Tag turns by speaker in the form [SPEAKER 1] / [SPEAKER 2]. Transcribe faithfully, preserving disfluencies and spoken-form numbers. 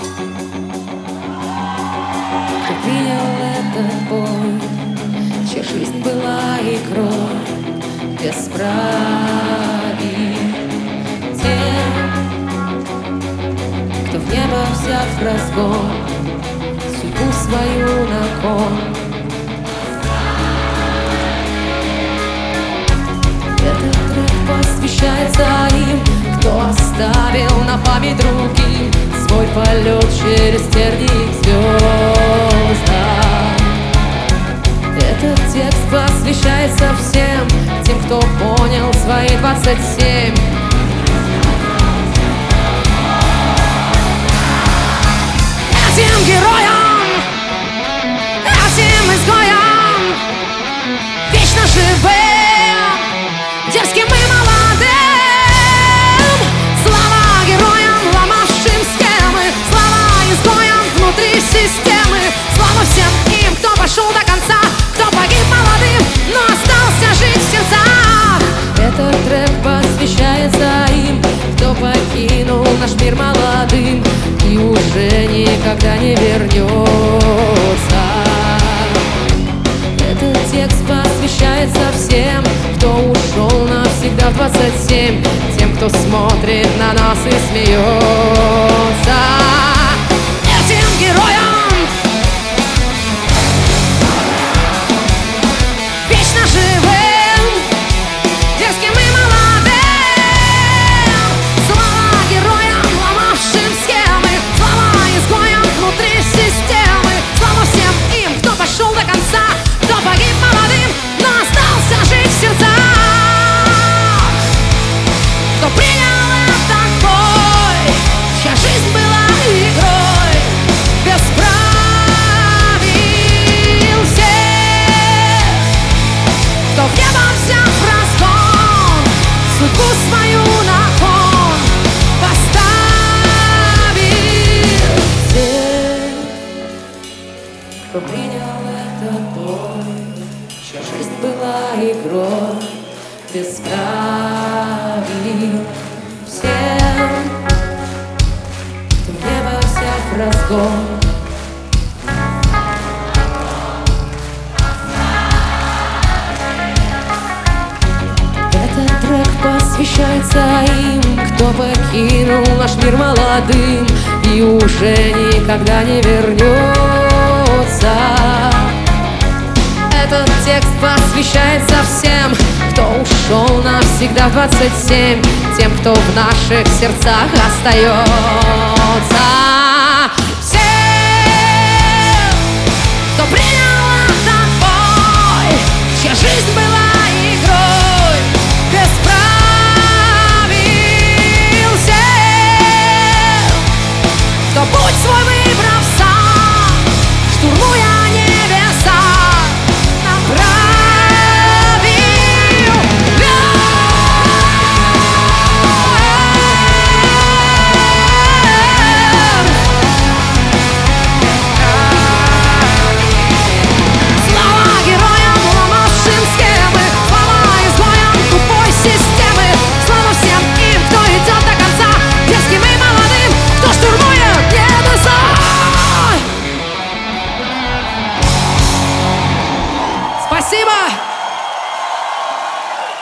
[SPEAKER 1] Кто принял этот бой, чья жизнь была игрой без правил. Те, кто в небо взяв разгон, судьбу свою на кон. Этот трек посвящается им, кто оставил на память другим свой полет через тернии к звездам. Этот текст посвящается всем тем, кто понял свои двадцать семь. Этим героям, этим изгоям, вечно живым, дерзким и молодым. Слава героям, ломавшим схемы, слава изгоям внутри системы. Слава всем им, кто пошел до конца, кто погиб молодым, но остался жить в сердцах. Этот трек посвящается им, кто покинул наш мир молодым и уже никогда не вернется. Этот текст посвящается всем, кто ушел навсегда в двадцать семь, тем, кто смотрит на нас и смеется. Этим героям, вечно живым, дерзким и молодым. Слава героям, ломавшим схемы, слава изгоям внутри системы. Слава всем им, кто пошел до конца, кто погиб молодым, но остался жить в сердцах. Кто принял этот бой, чья жизнь была игрой без правил. Всех, кто в небо взяв разгон, судьбу свою на кон поставил. Всех, кто принял этот бой, чья жизнь была игрой без правил. Всем, кто в небо взяв разгон, этот трек посвящается им, кто покинул наш мир молодым и уже никогда не вернется. Этот текст посвящается всем, кто ушел навсегда в двадцать семь, тем, кто в наших сердцах остается.